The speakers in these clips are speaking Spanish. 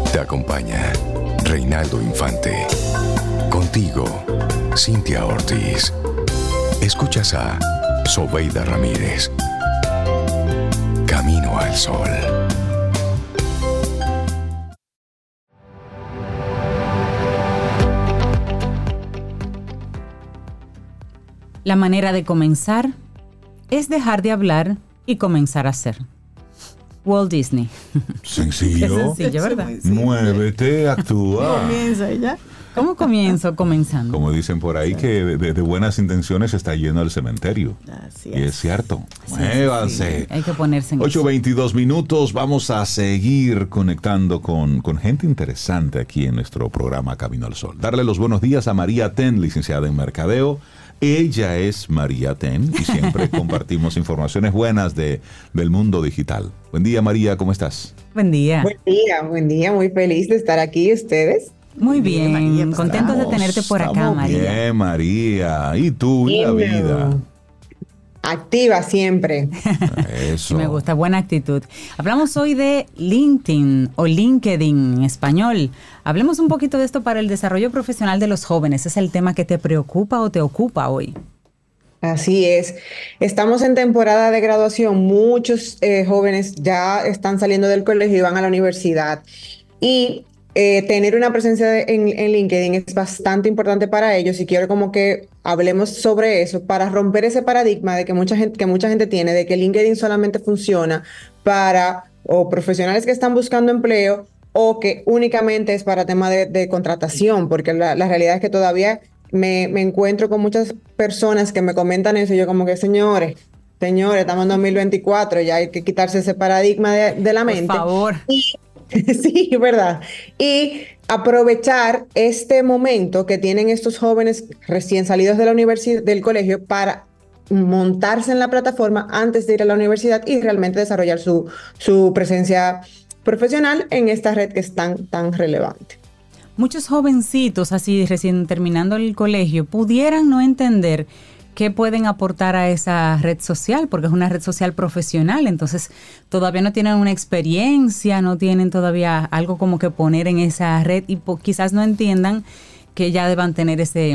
Te acompaña Reinaldo Infante. Contigo, Cintia Ortiz. Escuchas a Sobeida Ramírez. Camino al Sol. La manera de comenzar es dejar de hablar y comenzar a hacer. Walt Disney. Sencillo. Es sencillo, ¿verdad? Muévete, actúa. Comienza ya. ¿Cómo comienzo? Comenzando. Como dicen por ahí, que de buenas intenciones está lleno el cementerio. Así Y es cierto. Sí, Muévanse. sí, hay que ponerse en 8:22 minutos. Vamos a seguir conectando con gente interesante aquí en nuestro programa Camino al Sol. Darle los buenos días a María Ten, licenciada en Mercadeo. Ella es María Ten y siempre compartimos informaciones buenas del mundo digital. Buen día, María, ¿cómo estás? Buen día. Buen día, muy feliz de estar aquí, ¿ustedes? Muy bien, María, pues contentos de tenerte por acá, Estamos María. Bien, María. ¿Y tú y la vida? Activa siempre. Eso. Sí, me gusta, buena actitud. Hablamos hoy de LinkedIn o LinkedIn en español. Hablemos un poquito de esto para el desarrollo profesional de los jóvenes. ¿Es el tema que te preocupa o te ocupa hoy? Así es. Estamos en temporada de graduación. Muchos jóvenes ya están saliendo del colegio y van a la universidad. Y tener una presencia en LinkedIn es bastante importante para ellos y quiero como que hablemos sobre eso para romper ese paradigma de que mucha gente tiene de que LinkedIn solamente funciona para o profesionales que están buscando empleo o que únicamente es para tema de contratación, porque la realidad es que todavía me encuentro con muchas personas que me comentan eso y yo como que señores, estamos en 2024, ya hay que quitarse ese paradigma de la mente. Por favor. Sí, verdad. Y aprovechar este momento que tienen estos jóvenes recién salidos de la universidad, del colegio, para montarse en la plataforma antes de ir a la universidad y realmente desarrollar su presencia profesional en esta red que es tan relevante. Muchos jovencitos, así recién terminando el colegio, pudieran no entender qué pueden aportar a esa red social, porque es una red social profesional, entonces todavía no tienen una experiencia, no tienen todavía algo como que poner en esa red y quizás no entiendan que ya deban tener ese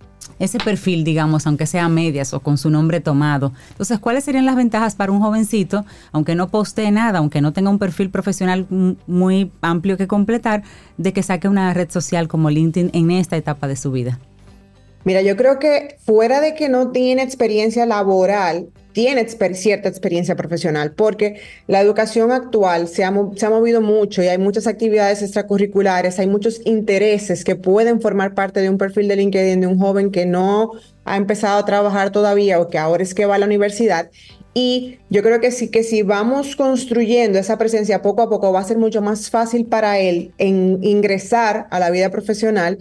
perfil, digamos, aunque sea a medias o con su nombre tomado. Entonces, ¿cuáles serían las ventajas para un jovencito, aunque no postee nada, aunque no tenga un perfil profesional muy amplio que completar, de que saque una red social como LinkedIn en esta etapa de su vida? Mira, yo creo que fuera de que no tiene experiencia laboral, tiene cierta experiencia profesional, porque la educación actual se ha movido mucho y hay muchas actividades extracurriculares, hay muchos intereses que pueden formar parte de un perfil de LinkedIn de un joven que no ha empezado a trabajar todavía o que ahora es que va a la universidad. Y yo creo que si vamos construyendo esa presencia poco a poco, va a ser mucho más fácil para él en ingresar a la vida profesional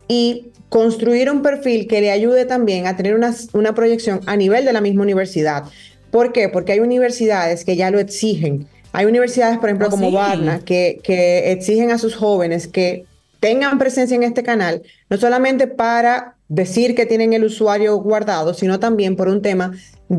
y construir un perfil que le ayude también a tener una proyección a nivel de la misma universidad. ¿Por qué? Porque hay universidades que ya lo exigen. Hay universidades, por ejemplo, como sí. Barna, que exigen a sus jóvenes que tengan presencia en este canal, no solamente para decir que tienen el usuario guardado, sino también por un tema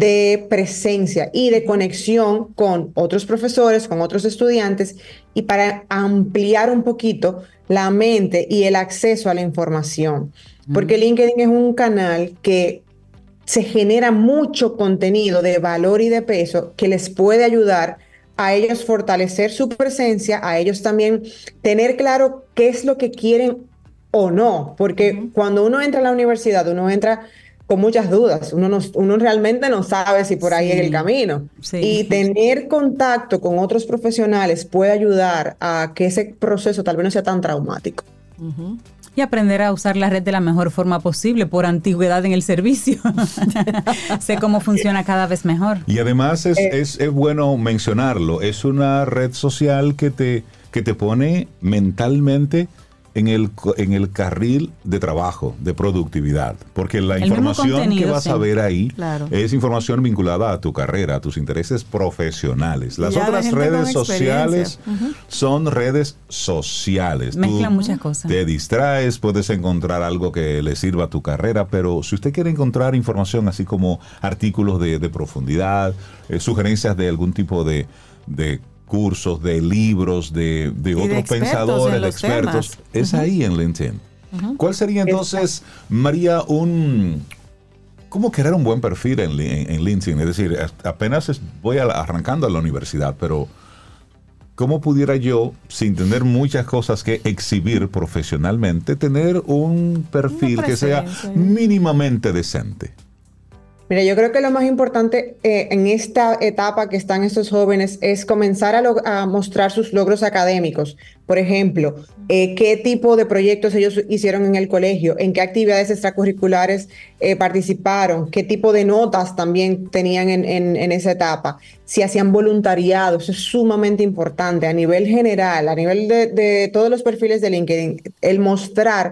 de presencia y de conexión con otros profesores, con otros estudiantes y para ampliar un poquito la mente y el acceso a la información. Porque LinkedIn es un canal que se genera mucho contenido de valor y de peso que les puede ayudar a ellos fortalecer su presencia, a ellos también tener claro qué es lo que quieren o no, porque cuando uno entra a la universidad, uno entra con muchas dudas, uno realmente no sabe si por ahí es el camino. Sí. Y tener contacto con otros profesionales puede ayudar a que ese proceso tal vez no sea tan traumático. Y aprender a usar la red de la mejor forma posible por antigüedad en el servicio. Sé cómo funciona cada vez mejor. Y además es bueno mencionarlo, es una red social que te pone mentalmente en el carril de trabajo, de productividad, porque la información que vas a ver ahí es información vinculada a tu carrera, a tus intereses profesionales. Las otras redes sociales son redes sociales. Mezclan muchas cosas. Te distraes, puedes encontrar algo que le sirva a tu carrera, pero si usted quiere encontrar información así como artículos de profundidad, sugerencias de algún tipo de cursos, de libros, de otros pensadores, de expertos. Temas. Es ahí en LinkedIn. ¿Cuál sería entonces, María, cómo crear un buen perfil en LinkedIn? Es decir, apenas voy arrancando a la universidad, pero ¿cómo pudiera yo, sin tener muchas cosas que exhibir profesionalmente, tener un perfil que sea mínimamente decente? Mira, yo creo que lo más importante en esta etapa que están estos jóvenes es comenzar a mostrar sus logros académicos. Por ejemplo, qué tipo de proyectos ellos hicieron en el colegio, en qué actividades extracurriculares participaron, qué tipo de notas también tenían en esa etapa, si hacían voluntariado. Eso es sumamente importante a nivel general, a nivel de todos los perfiles de LinkedIn, el mostrar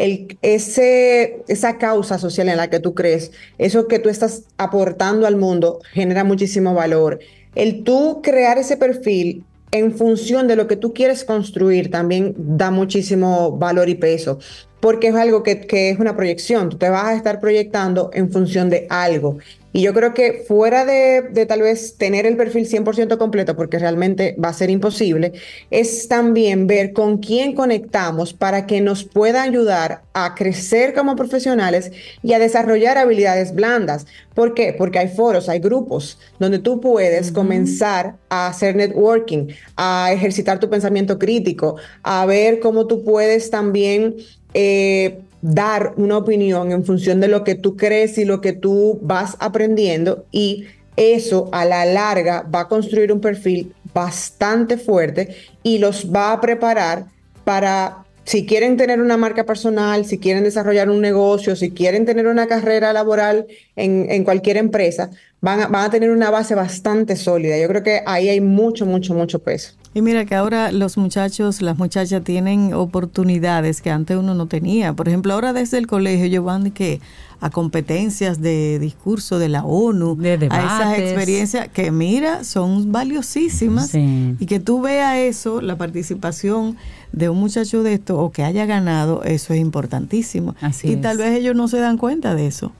esa causa social en la que tú crees, eso que tú estás aportando al mundo, genera muchísimo valor. El tú crear ese perfil en función de lo que tú quieres construir también da muchísimo valor y peso, porque es algo que es una proyección. Tú te vas a estar proyectando en función de algo. Y yo creo que fuera de tal vez tener el perfil 100% completo, porque realmente va a ser imposible, es también ver con quién conectamos para que nos pueda ayudar a crecer como profesionales y a desarrollar habilidades blandas. ¿Por qué? Porque hay foros, hay grupos donde tú puedes comenzar a hacer networking, a ejercitar tu pensamiento crítico, a ver cómo tú puedes también dar una opinión en función de lo que tú crees y lo que tú vas aprendiendo, y eso a la larga va a construir un perfil bastante fuerte y los va a preparar para, si quieren tener una marca personal, si quieren desarrollar un negocio, si quieren tener una carrera laboral en cualquier empresa, van a tener una base bastante sólida. Yo creo que ahí hay mucho peso. Y mira que ahora los muchachos, las muchachas tienen oportunidades que antes uno no tenía. Por ejemplo, ahora desde el colegio ellos van a competencias de discurso de la ONU, de debates, a esas experiencias que mira, son valiosísimas. Sí. Y que tú veas eso, la participación de un muchacho de esto o que haya ganado, eso es importantísimo. Así y tal vez ellos no se dan cuenta de eso.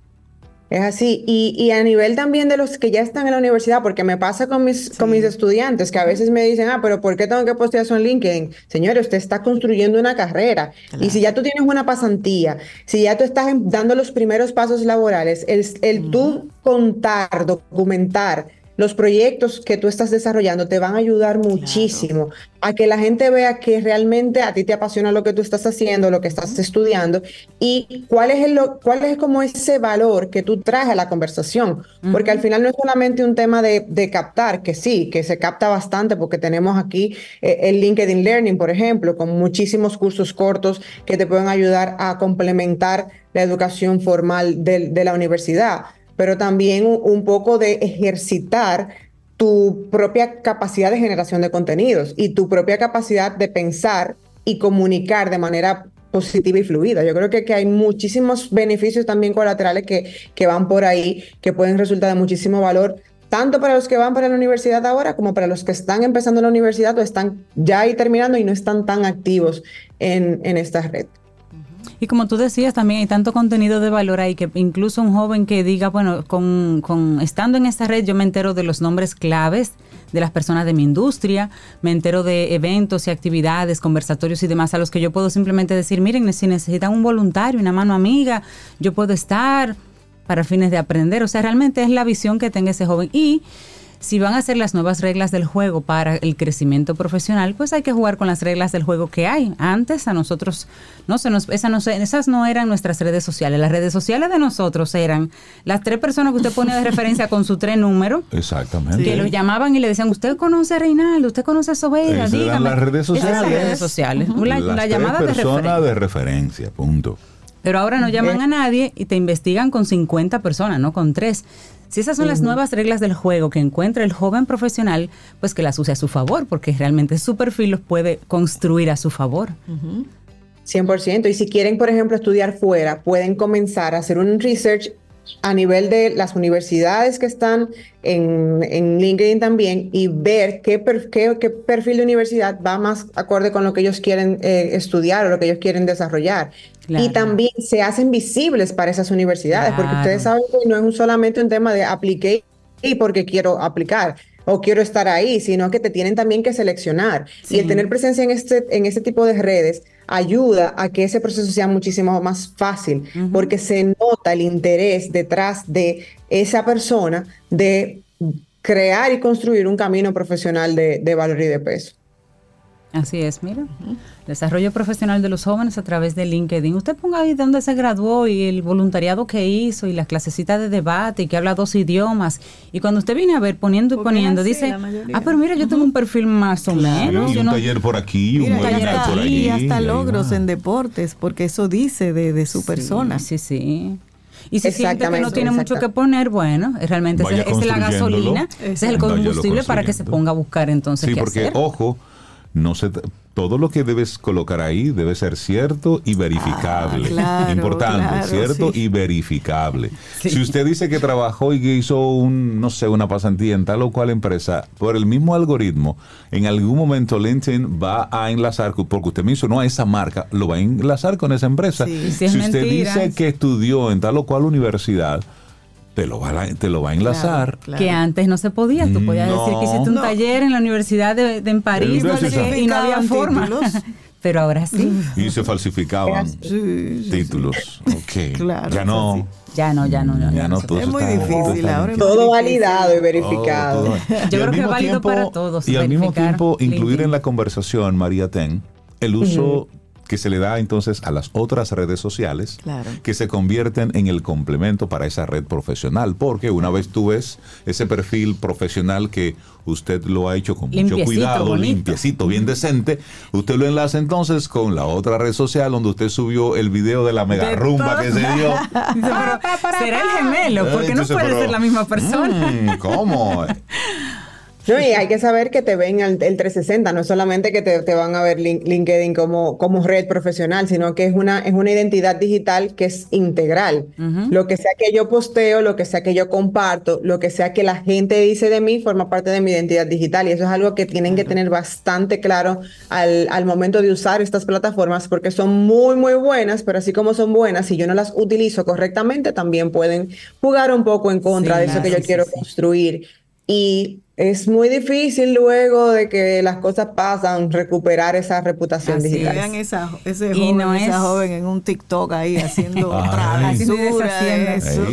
Es así, y a nivel también de los que ya están en la universidad, porque me pasa con mis estudiantes que a veces me dicen, pero ¿por qué tengo que postear eso en LinkedIn? Señores, usted está construyendo una carrera, claro. Y si ya tú tienes una pasantía, si ya tú estás dando los primeros pasos laborales, el tú contar, documentar los proyectos que tú estás desarrollando te van a ayudar muchísimo a que la gente vea que realmente a ti te apasiona lo que tú estás haciendo, lo que estás estudiando, y cuál es como ese valor que tú traes a la conversación. Porque al final no es solamente un tema de captar, que sí, que se capta bastante, porque tenemos aquí el LinkedIn Learning, por ejemplo, con muchísimos cursos cortos que te pueden ayudar a complementar la educación formal de la universidad, pero también un poco de ejercitar tu propia capacidad de generación de contenidos y tu propia capacidad de pensar y comunicar de manera positiva y fluida. Yo creo que hay muchísimos beneficios también colaterales que van por ahí, que pueden resultar de muchísimo valor, tanto para los que van para la universidad ahora como para los que están empezando la universidad o están ya ahí terminando y no están tan activos en esta red. Y como tú decías, también hay tanto contenido de valor ahí que incluso un joven que diga, bueno, estando en esta red yo me entero de los nombres claves de las personas de mi industria, me entero de eventos y actividades, conversatorios y demás a los que yo puedo simplemente decir, miren, si necesitan un voluntario, una mano amiga, yo puedo estar para fines de aprender. O sea, realmente es la visión que tenga ese joven. Y si van a ser las nuevas reglas del juego para el crecimiento profesional, pues hay que jugar con las reglas del juego que hay. Antes a nosotros esas no eran nuestras redes sociales. Las redes sociales de nosotros eran las 3 personas que usted ponía de referencia con su 3 números. Exactamente. Que los llamaban y le decían, ¿usted conoce a Reinaldo? ¿Usted conoce a Sobeida? Dígame. Las redes sociales. Esas eran las redes sociales. La llamada de referencia. De referencia, punto. Pero ahora no llaman a nadie y te investigan con 50 personas, no con 3. Si esas son las nuevas reglas del juego que encuentra el joven profesional, pues que las use a su favor, porque realmente su perfil los puede construir a su favor. 100%. Y si quieren, por ejemplo, estudiar fuera, pueden comenzar a hacer un research a nivel de las universidades que están en LinkedIn también y ver qué perfil de universidad va más acorde con lo que ellos quieren estudiar o lo que ellos quieren desarrollar. Claro. Y también se hacen visibles para esas universidades, porque ustedes saben que no es solamente un tema de apliqué y porque quiero aplicar. o quiero estar ahí, sino que te tienen también que seleccionar. Sí. Y el tener presencia en este tipo de redes ayuda a que ese proceso sea muchísimo más fácil, porque se nota el interés detrás de esa persona de crear y construir un camino profesional de valor y de peso. Así es, mira. Desarrollo profesional de los jóvenes a través de LinkedIn. Usted ponga ahí dónde se graduó y el voluntariado que hizo y las clasecitas de debate y que habla 2 idiomas. Y cuando usted viene a ver poniendo y poniendo, dice, pero mira, yo tengo un perfil más o menos. Y un taller por aquí, un webinar por allí. Y hasta logros en deportes, porque eso dice de su persona. Sí, sí. Y si siente que no tiene mucho que poner, bueno, realmente esa es la gasolina, ese es el combustible para que se ponga a buscar entonces qué hacer. Sí, porque, ojo, todo lo que debes colocar ahí debe ser cierto y verificable. Importante, cierto y verificable. Sí. Si usted dice que trabajó y que hizo una pasantía en tal o cual empresa, por el mismo algoritmo, en algún momento LinkedIn va a enlazar, porque usted mencionó a esa marca, lo va a enlazar con esa empresa. Sí. Si usted dice que estudió en tal o cual universidad, te lo va a enlazar. Claro. Que antes no se podía. Tú podías decir que hiciste un taller en la universidad en París y no había forma. Pero ahora sí. Y se falsificaban títulos. Ok. Claro, ya no. Ya no. Es muy difícil ahora. Todo validado y verificado. Todo. Yo creo que es válido para todos. Y al mismo tiempo incluir en la conversación, María Ten, el uso que se le da entonces a las otras redes sociales, que se convierten en el complemento para esa red profesional, porque una vez tú ves ese perfil profesional que usted lo ha hecho con mucho cuidado, bonito, limpiecito, bien decente, usted lo enlaza entonces con la otra red social donde usted subió el video de la mega rumba que se dio. Será el gemelo, porque entonces, no puede ser la misma persona. ¿Cómo? No, y hay que saber que te ven el 360, no es solamente que te van a ver LinkedIn como red profesional, sino que es una identidad digital que es integral. Lo que sea que yo posteo, lo que sea que yo comparto, lo que sea que la gente dice de mí, forma parte de mi identidad digital. Y eso es algo que tienen que tener bastante claro al momento de usar estas plataformas, porque son muy, muy buenas, pero así como son buenas, si yo no las utilizo correctamente, también pueden jugar un poco en contra de eso que yo quiero construir. Y es muy difícil luego de que las cosas pasan recuperar esa reputación digital. Vean esa joven en un TikTok ahí haciendo travesura.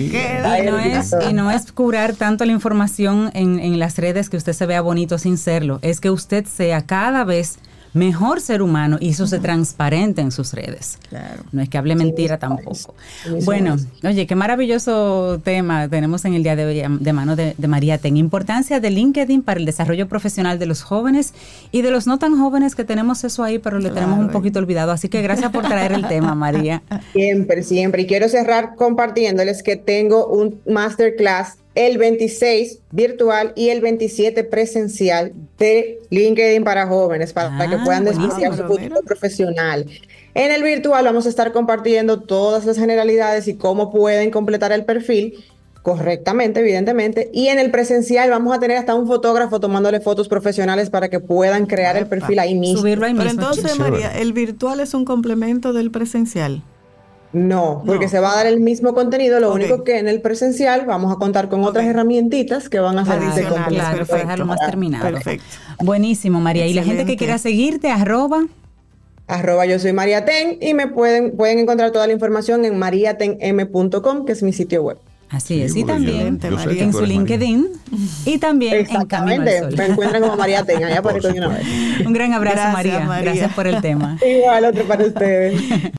Y no es curar tanto la información en las redes que usted se vea bonito sin serlo. Es que usted sea cada vez mejor ser humano y eso se transparente en sus redes. Claro. No es que hable mentira tampoco. Bueno, oye, qué maravilloso tema tenemos en el día de hoy de mano de María Ten. Importancia de LinkedIn para el desarrollo profesional de los jóvenes y de los no tan jóvenes, que tenemos eso ahí, pero le tenemos un poquito olvidado. Así que gracias por traer el tema, María. Siempre. Y quiero cerrar compartiéndoles que tengo un masterclass el 26 virtual y el 27 presencial de LinkedIn para jóvenes, para que puedan desarrollar su futuro profesional. En el virtual vamos a estar compartiendo todas las generalidades y cómo pueden completar el perfil correctamente, evidentemente. Y en el presencial vamos a tener hasta un fotógrafo tomándole fotos profesionales para que puedan crear el perfil ahí mismo. Subirlo ahí mismo. Pero entonces, María, ¿el virtual es un complemento del presencial? No, porque se va a dar el mismo contenido, lo único que en el presencial vamos a contar con otras herramientitas que van a ser de complemento. Claro, para dejarlo más terminado. Perfecto. Buenísimo, María. Excelente. Y la gente que quiera seguirte, @, yo soy María Ten, y me pueden encontrar toda la información en mariatenm.com, que es mi sitio web. Así es, y también en su LinkedIn y también en Camino al Sol. Me encuentran como María Ten, allá aparezco de una vez. Un gran abrazo, María. Gracias por el tema. Igual, otro para ustedes.